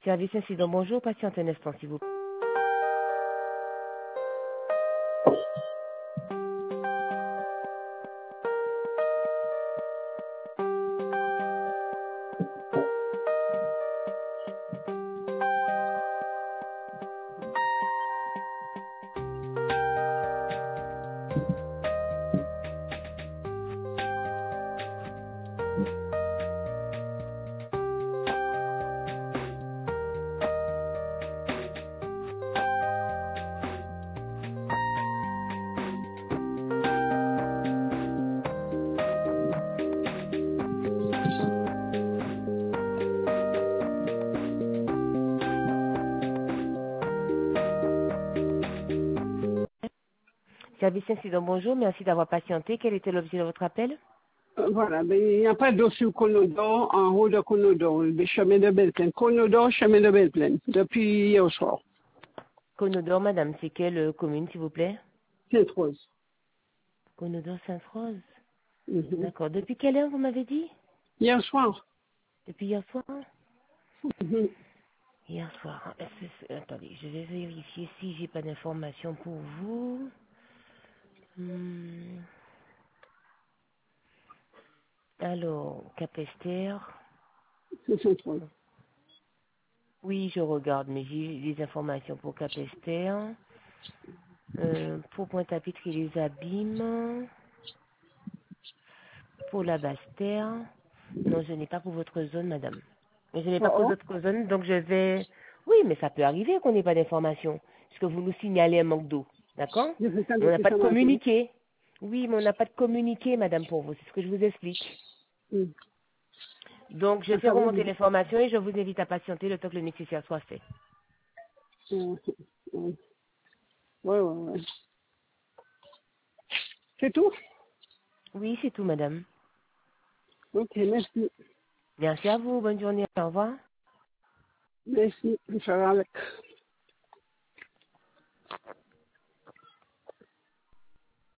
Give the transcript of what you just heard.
Service incident, bonjour, patientez un instant, s'il vous plaît. Service incident, bonjour, merci d'avoir patienté. Quel était l'objet de votre appel? Voilà, mais il n'y a pas d'eau sur Conodor, en haut de Conodor, le chemin de Belleplaine. Conodor, chemin de Belleplaine, depuis hier soir. Conodor, madame, c'est quelle commune, s'il vous plaît? Sainte-Rose. Conodor Sainte-Rose. Mhm. D'accord. Depuis quelle heure, vous m'avez dit? Hier soir. Depuis hier soir? Mhm. Hier soir. Attendez, je vais vérifier si j'ai pas d'informations pour vous. Hmm. Alors, Capester. C'est Sainte-Rose. Oui, je regarde, mais j'ai des informations pour Capester. Pour Pointe-à-Pitre et les Abîmes. Pour la Basse-Terre. Non, je n'ai pas pour votre zone, madame. Je n'ai pas pour Oh, votre zone, donc je vais... Oui, mais ça peut arriver qu'on n'ait pas d'informations, puisque vous nous signalez un manque d'eau. D'accord? je fais ça Mais on n'a depuis pas de ce matin. communiqué. Oui, mais on n'a pas de communiqué, madame, pour vous. C'est ce que je vous explique. Mhm. Donc, je fais Ça veut remonter dire. l'information et je vous invite à patienter le temps que le nécessaire soit fait. Ouais, ouais. C'est tout? Oui, c'est tout, madame. Ok, merci. Merci à vous. Bonne journée. Au revoir. Merci. Je serai avec.